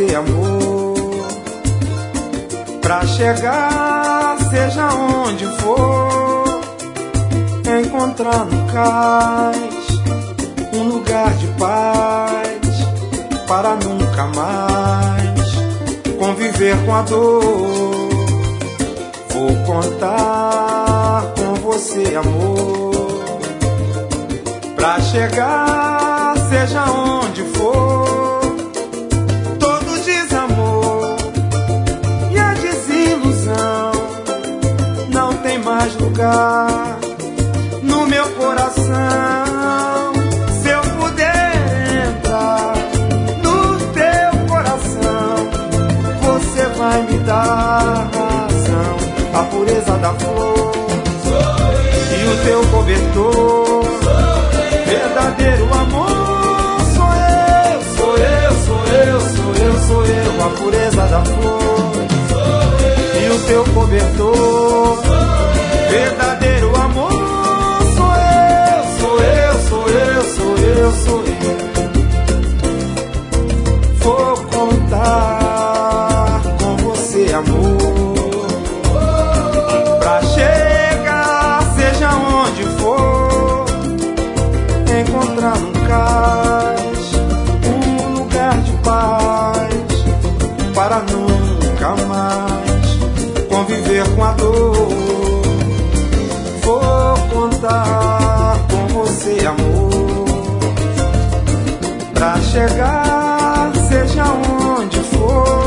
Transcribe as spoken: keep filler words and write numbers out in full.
você, amor. Pra chegar, seja onde for, encontrar no cais um lugar de paz, para nunca mais conviver com a dor. Vou contar com você, amor. Pra chegar, seja onde for, todo desamor e a desilusão não tem mais lugar no meu coração. Se eu puder entrar no teu coração, você vai me dar razão. A pureza da flor e o teu cobertor, verdadeiro amor. Sou eu, sou eu, sou eu, sou eu, sou eu. A pureza da flor e o teu cobertor, verdadeiro amor. Sou eu, sou eu, sou eu, sou eu, sou eu. Vou contar com você, amor. Pra chegar, seja onde for, encontrar no cais um lugar de paz, para nunca mais conviver com a dor. Vou contar com você, amor. Pra chegar, seja onde for,